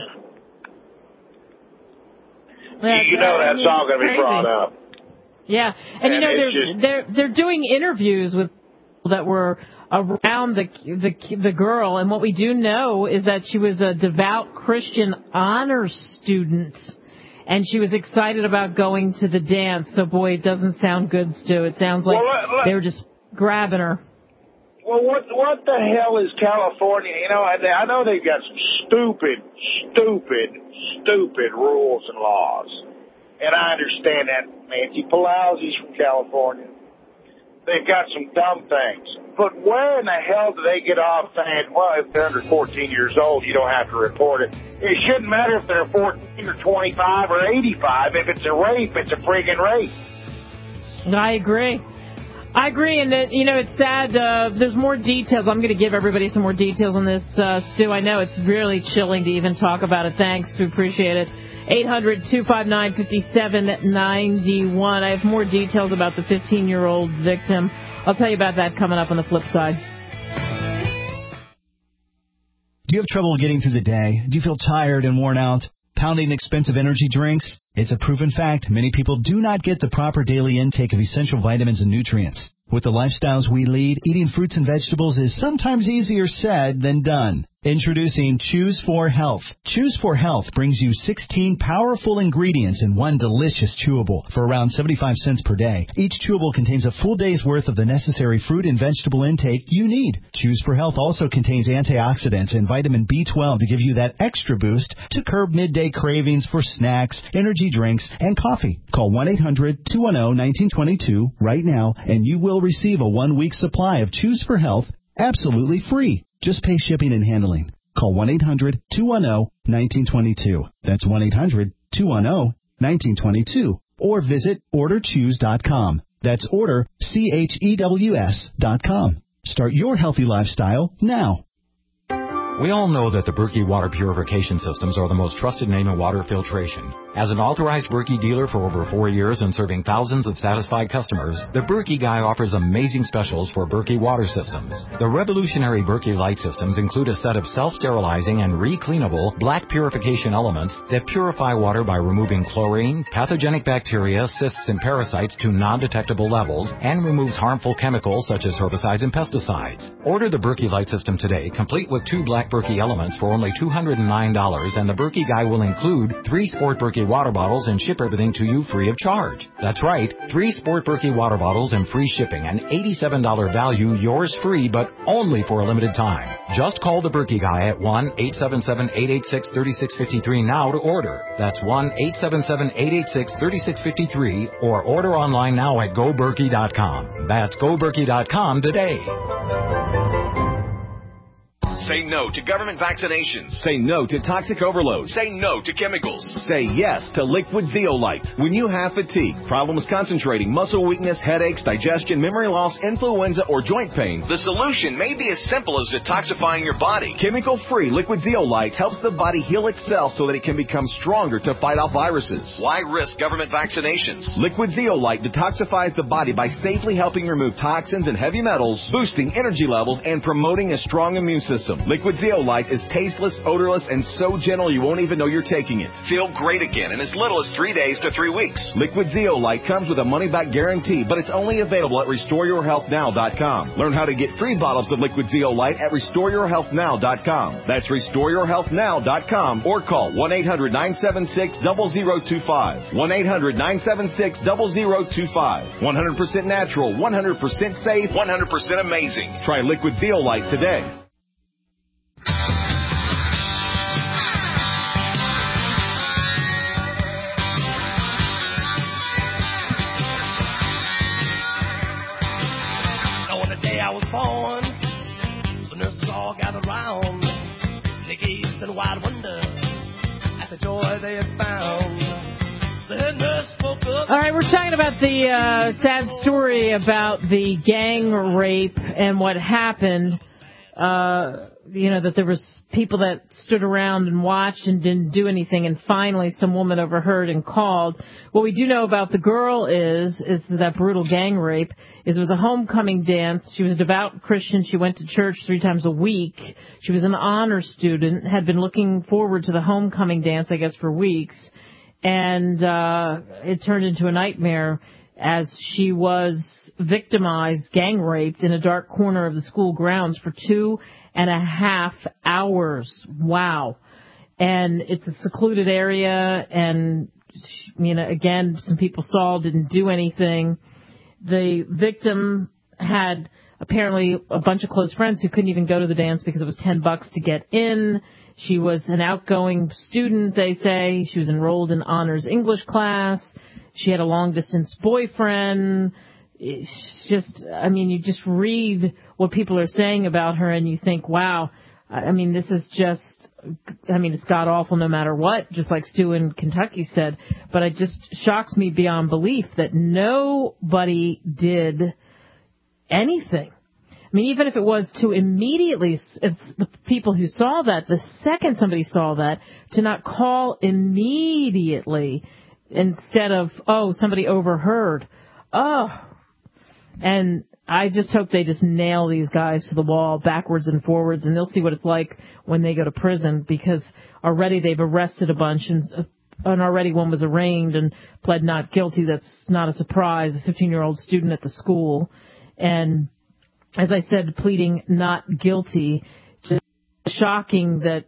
You, you know, that's all going to be brought up. Yeah. And, and you know, they're, just, they're, they're doing interviews with people that were around the, the the girl, and what we do know is that she was a devout Christian honor student, and she was excited about going to the dance. So, boy, it doesn't sound good, Stu. It sounds like well, let, let, they were just grabbing her. Well, what what the hell is California? You know, I, I know they've got some stupid, stupid, stupid rules and laws, and I understand that. Nancy Pelosi's from California. They've got some dumb things. But where in the hell do they get off saying, well, if they're under fourteen years old, you don't have to report it? It shouldn't matter if they're fourteen or twenty-five or eighty-five. If it's a rape, it's a friggin' rape. I agree. I agree, and that, you know, it's sad. Uh, there's more details. I'm going to give everybody some more details on this, uh, Stu. I know it's really chilling to even talk about it. Thanks. We appreciate it. eight hundred, two five nine, five seven nine one. I have more details about the fifteen-year-old victim. I'll tell you about that coming up on the flip side. Do you have trouble getting through the day? Do you feel tired and worn out? Pounding expensive energy drinks? It's a proven fact many people do not get the proper daily intake of essential vitamins and nutrients. With the lifestyles we lead, eating fruits and vegetables is sometimes easier said than done. Introducing Choose four Health. Choose four Health brings you sixteen powerful ingredients in one delicious chewable for around seventy-five cents per day. Each chewable contains a full day's worth of the necessary fruit and vegetable intake you need. Choose four Health also contains antioxidants and vitamin B twelve to give you that extra boost to curb midday cravings for snacks, energy drinks, and coffee. Call one eight hundred two one zero one nine two two right now and you will receive a one-week supply of Choose four Health absolutely free. Just pay shipping and handling. Call one eight hundred two one zero one nine two two. That's one eight hundred two one zero one nine two two. Or visit order choose dot com. That's order, C H E W S dot com. Start your healthy lifestyle now. We all know that the Berkey water purification systems are the most trusted name in water filtration. As an authorized Berkey dealer for over four years and serving thousands of satisfied customers, the Berkey Guy offers amazing specials for Berkey water systems. The revolutionary Berkey Light systems include a set of self-sterilizing and re-cleanable black purification elements that purify water by removing chlorine, pathogenic bacteria, cysts, and parasites to non-detectable levels, and removes harmful chemicals such as herbicides and pesticides. Order the Berkey Light system today, complete with two black Berkey elements for only two hundred nine dollars, and the Berkey Guy will include three Sport Berkey water bottles and ship everything to you free of charge. That's right, three Sport Berkey water bottles and free shipping, an eighty-seven dollars value, yours free, but only for a limited time. Just call the Berkey Guy at one eight seven seven eight eight six three six five three now to order. That's one eight seven seven eight eight six three six five three, or order online now at go berkey dot com. That's go berkey dot com today. Say no to government vaccinations. Say no to toxic overload. Say no to chemicals. Say yes to Liquid Zeolite. When you have fatigue, problems concentrating, muscle weakness, headaches, digestion, memory loss, influenza, or joint pain, the solution may be as simple as detoxifying your body. Chemical-free Liquid Zeolite helps the body heal itself so that it can become stronger to fight off viruses. Why risk government vaccinations? Liquid Zeolite detoxifies the body by safely helping remove toxins and heavy metals, boosting energy levels, and promoting a strong immune system. Liquid Zeolite is tasteless, odorless, and so gentle you won't even know you're taking it. Feel great again in as little as three days to three weeks. Liquid Zeolite comes with a money-back guarantee, but it's only available at restore your health now dot com. Learn how to get free bottles of Liquid Zeolite at restore your health now dot com. That's restore your health now dot com, or call one eight hundred nine seven six zero zero two five. one eight hundred nine seven six zero zero two five. one hundred percent natural, one hundred percent safe, one hundred percent amazing. Try Liquid Zeolite today. I was born, the nurses all gathered round. They gazed in wide wonder at the joy they had found. The head nurse spoke up. All right, we're talking about the uh, sad story about the gang rape and what happened. Uh, you know, that there was people that stood around and watched and didn't do anything, and finally some woman overheard and called. What we do know about the girl is, is that brutal gang rape, is it was a homecoming dance. She was a devout Christian. She went to church three times a week. She was an honor student, had been looking forward to the homecoming dance, I guess, for weeks. And uh, it turned into a nightmare as she was victimized, gang raped in a dark corner of the school grounds for two and a half hours. Wow. And it's a secluded area, and, you know, again, some people saw, didn't do anything. The victim had apparently a bunch of close friends who couldn't even go to the dance because it was ten bucks to get in. She was an outgoing student, they say. She was enrolled in honors English class. She had a long-distance boyfriend. It's just, I mean, you just read what people are saying about her and you think, wow, I mean, this is just, I mean, it's god-awful no matter what, just like Stu in Kentucky said. But it just shocks me beyond belief that nobody did anything. I mean, even if it was to immediately, if the people who saw that, the second somebody saw that, to not call immediately instead of, oh, somebody overheard. Oh, and I just hope they just nail these guys to the wall backwards and forwards, and they'll see what it's like when they go to prison, because already they've arrested a bunch, and, uh, and already one was arraigned and pled not guilty. That's not a surprise, a fifteen-year-old student at the school. And as I said, pleading not guilty, just shocking that,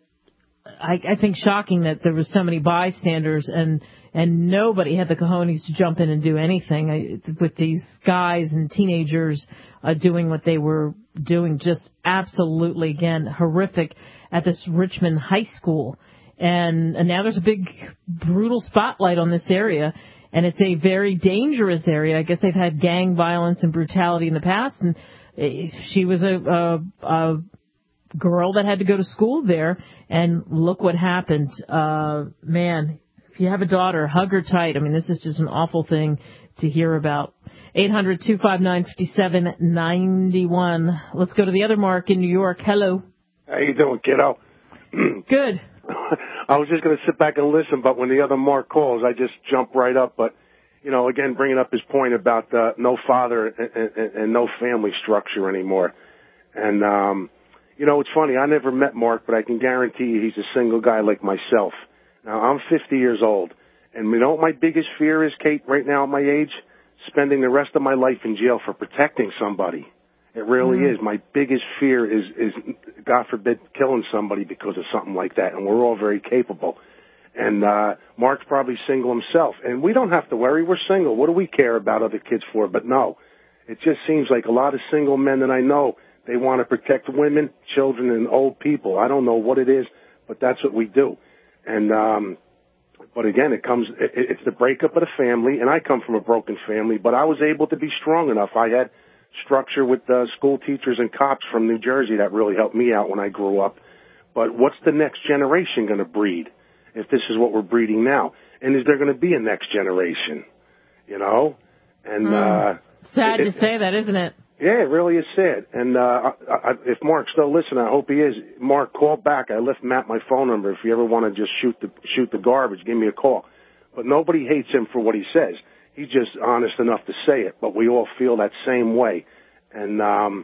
I, I think shocking that there was so many bystanders and and nobody had the cojones to jump in and do anything I, with these guys and teenagers uh, doing what they were doing. Just absolutely, again, horrific at this Richmond high school. And, and now there's a big, brutal spotlight on this area, and it's a very dangerous area. I guess they've had gang violence and brutality in the past, and she was a, a, a girl that had to go to school there, and look what happened. Uh, man, if you have a daughter, hug her tight. I mean, this is just an awful thing to hear about. eight hundred, two five nine, five seven nine one. Let's go to the other Mark in New York. Hello. How you doing, kiddo? Good. I was just going to sit back and listen, but when the other Mark calls, I just jump right up. But, you know, again, bringing up his point about uh, no father and, and, and no family structure anymore. And, um, you know, it's funny. I never met Mark, but I can guarantee you he's a single guy like myself. Now, I'm fifty years old, and you know what my biggest fear is, Kate, right now at my age? Spending the rest of my life in jail for protecting somebody. It really mm-hmm. is. My biggest fear is, is, God forbid, killing somebody because of something like that, and we're all very capable. And uh Mark's probably single himself, and we don't have to worry. We're single. What do we care about other kids for? But no, it just seems like a lot of single men that I know, they want to protect women, children, and old people. I don't know what it is, but that's what we do. And, um, but again, it comes, it, it's the breakup of the family, and I come from a broken family, but I was able to be strong enough. I had structure with uh, school teachers and cops from New Jersey that really helped me out when I grew up. But what's the next generation going to breed if this is what we're breeding now? And is there going to be a next generation? You know? And, mm. uh, sad it, to say that, isn't it? Yeah, it really is sad. And uh, I, I, if Mark's still listening, I hope he is. Mark, call back. I left Matt my phone number. If you ever want to just shoot the shoot the garbage, give me a call. But nobody hates him for what he says. He's just honest enough to say it. But we all feel that same way. And um,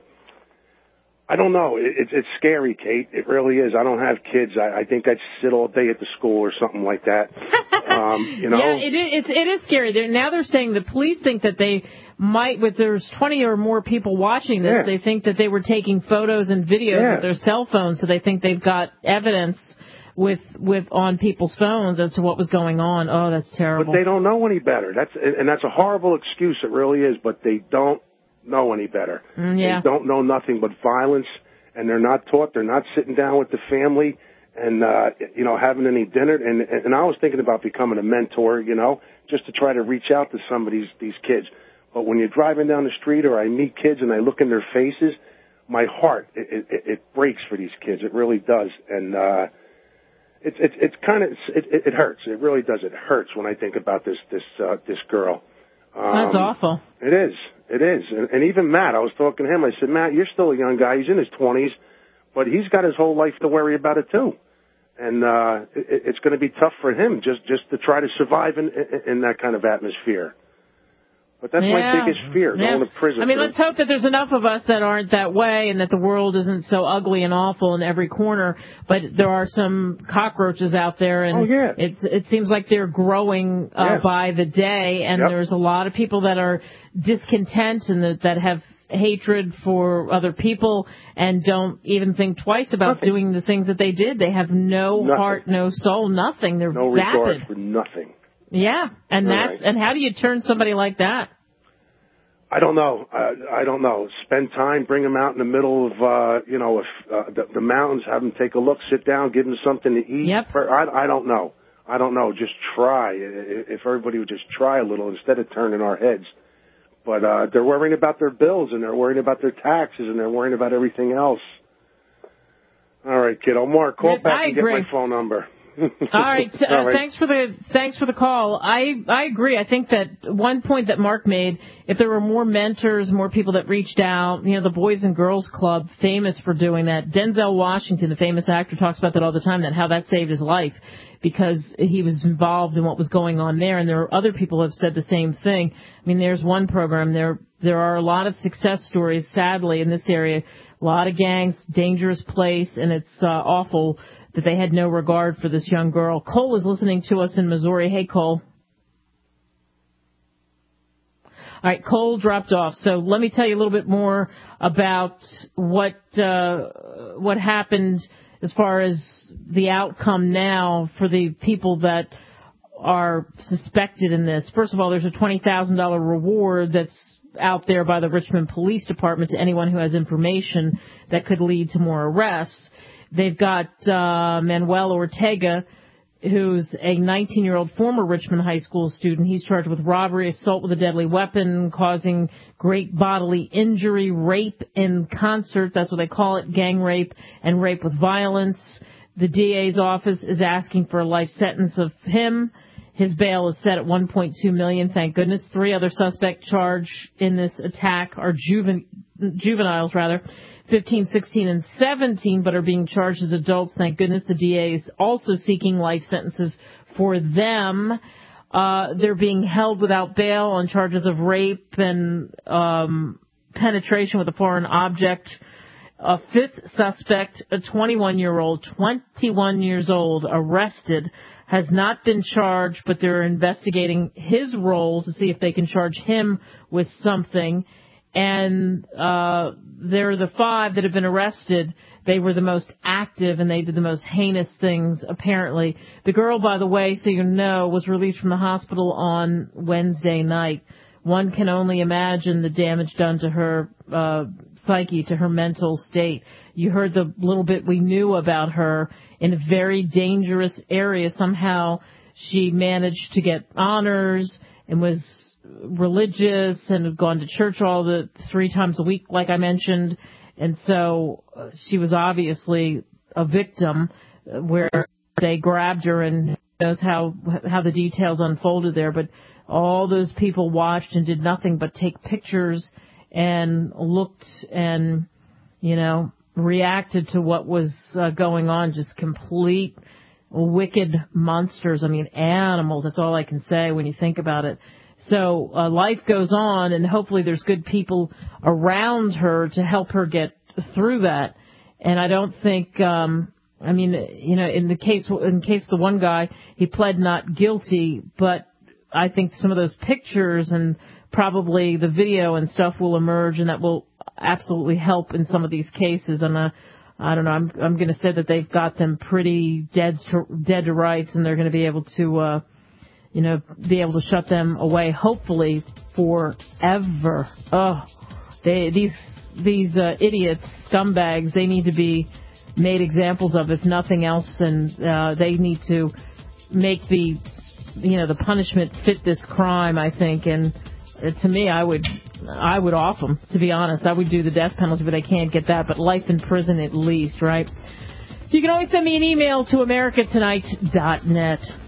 I don't know. It, it's it's scary, Kate. It really is. I don't have kids. I, I think I'd sit all day at the school or something like that. Um, you know? Yeah, it is, it's, it is scary. They're, now they're saying the police think that they might, with there's twenty or more people watching this, Yeah. they think that they were taking photos and videos Yeah. with their cell phones, so they think they've got evidence with with on people's phones as to what was going on. Oh, that's terrible. But they don't know any better. That's and that's a horrible excuse. It really is. But they don't know any better. Mm, yeah. They don't know nothing but violence, and they're not taught. They're not sitting down with the family and, uh, you know, having any dinner. And, and I was thinking about becoming a mentor, you know, just to try to reach out to some of these, these kids. But when you're driving down the street or I meet kids and I look in their faces, my heart, it, it, it breaks for these kids. It really does. And, uh, it's, it's, it's kind of, it, it hurts. It really does. It hurts when I think about this, this, uh, this girl. Um, That's awful. It is. It is. And, and even Matt, I was talking to him. I said, Matt, you're still a young guy. He's in his twenties, but he's got his whole life to worry about it too. And, uh, it, it's going to be tough for him just, just to try to survive in, in, in that kind of atmosphere. But that's yeah. my biggest fear, yeah. going to prison. I mean, for... let's hope that there's enough of us that aren't that way and that the world isn't so ugly and awful in every corner. But there are some cockroaches out there, and oh, yeah. it, it seems like they're growing uh, yeah. by the day. And yep. there's a lot of people that are discontent and that, that have hatred for other people and don't even think twice about nothing. doing the things that they did. They have no nothing. heart, no soul, nothing. They're no vapid. regard for nothing. Yeah, and All that's right. and how do you turn somebody like that? I don't know. Uh, I don't know. Spend time, bring them out in the middle of, uh, you know, if, uh, the, the mountains, have them take a look, sit down, give them something to eat. Yep. I, I don't know. I don't know. Just try. If everybody would just try a little instead of turning our heads. But uh, they're worrying about their bills, and they're worrying about their taxes, and they're worrying about everything else. All right, kiddo. Mark, call Yes, back I and agree. get my phone number. All right. Uh, All right. Thanks for the thanks for the call. I I agree. I think that one point that Mark made, if there were more mentors, more people that reached out, you know, the Boys and Girls Club, famous for doing that. Denzel Washington, the famous actor, talks about that all the time. That how that saved his life because he was involved in what was going on there. And there are other people who have said the same thing. I mean, there's one program there. there are a lot of success stories, sadly, in this area. A lot of gangs, dangerous place, and it's uh, awful that they had no regard for this young girl. Cole is listening to us in Missouri. Hey, Cole. All right, Cole dropped off. So let me tell you a little bit more about what uh, what happened as far as the outcome now for the people that are suspected in this. First of all, there's a twenty thousand dollars reward that's out there by the Richmond Police Department to anyone who has information that could lead to more arrests. They've got uh, Manuel Ortega, who's a nineteen-year-old former Richmond High School student. He's charged with robbery, assault with a deadly weapon, causing great bodily injury, rape in concert, that's what they call it, gang rape, and rape with violence. The D A's office is asking for a life sentence of him. His bail is set at one point two million dollars, thank goodness. Three other suspects charged in this attack are juven- juveniles, rather, fifteen, sixteen, and seventeen, but are being charged as adults, thank goodness. The D A is also seeking life sentences for them. Uh, they're being held without bail on charges of rape and um, penetration with a foreign object. A fifth suspect, a twenty-one-year-old, twenty-one years old, arrested, has not been charged, but they're investigating his role to see if they can charge him with something. And uh they're the five that have been arrested. They were the most active, and they did the most heinous things, apparently. The girl, by the way, so you know, was released from the hospital on Wednesday night. One can only imagine the damage done to her uh psyche, to her mental state. You heard the little bit we knew about her. In a very dangerous area, somehow she managed to get honors and was religious and had gone to church all the three times a week, like I mentioned. And so uh, she was obviously a victim uh, where they grabbed her, and who knows how, how the details unfolded there. But all those people watched and did nothing but take pictures and looked and, you know, reacted to what was uh, going on. Just complete wicked monsters. I mean, animals. That's all I can say when you think about it. So uh, life goes on, and hopefully there's good people around her to help her get through that. And I don't think, um, I mean, you know, in the case, in case the one guy, he pled not guilty, but I think some of those pictures and probably the video and stuff will emerge, and that will absolutely help in some of these cases. And uh, I don't know, I'm I'm going to say that they've got them pretty dead to, dead to rights, and they're going to be able to, uh, you know, be able to shut them away, hopefully forever. Oh, they these these uh, idiots, scumbags, they need to be made examples of, if nothing else, and uh, they need to make the, you know, the punishment fit this crime, I think. And uh, to me, I would I would off them, to be honest. I would do the death penalty, but they can't get that. But life in prison at least, right? You can always send me an email to america tonight dot net.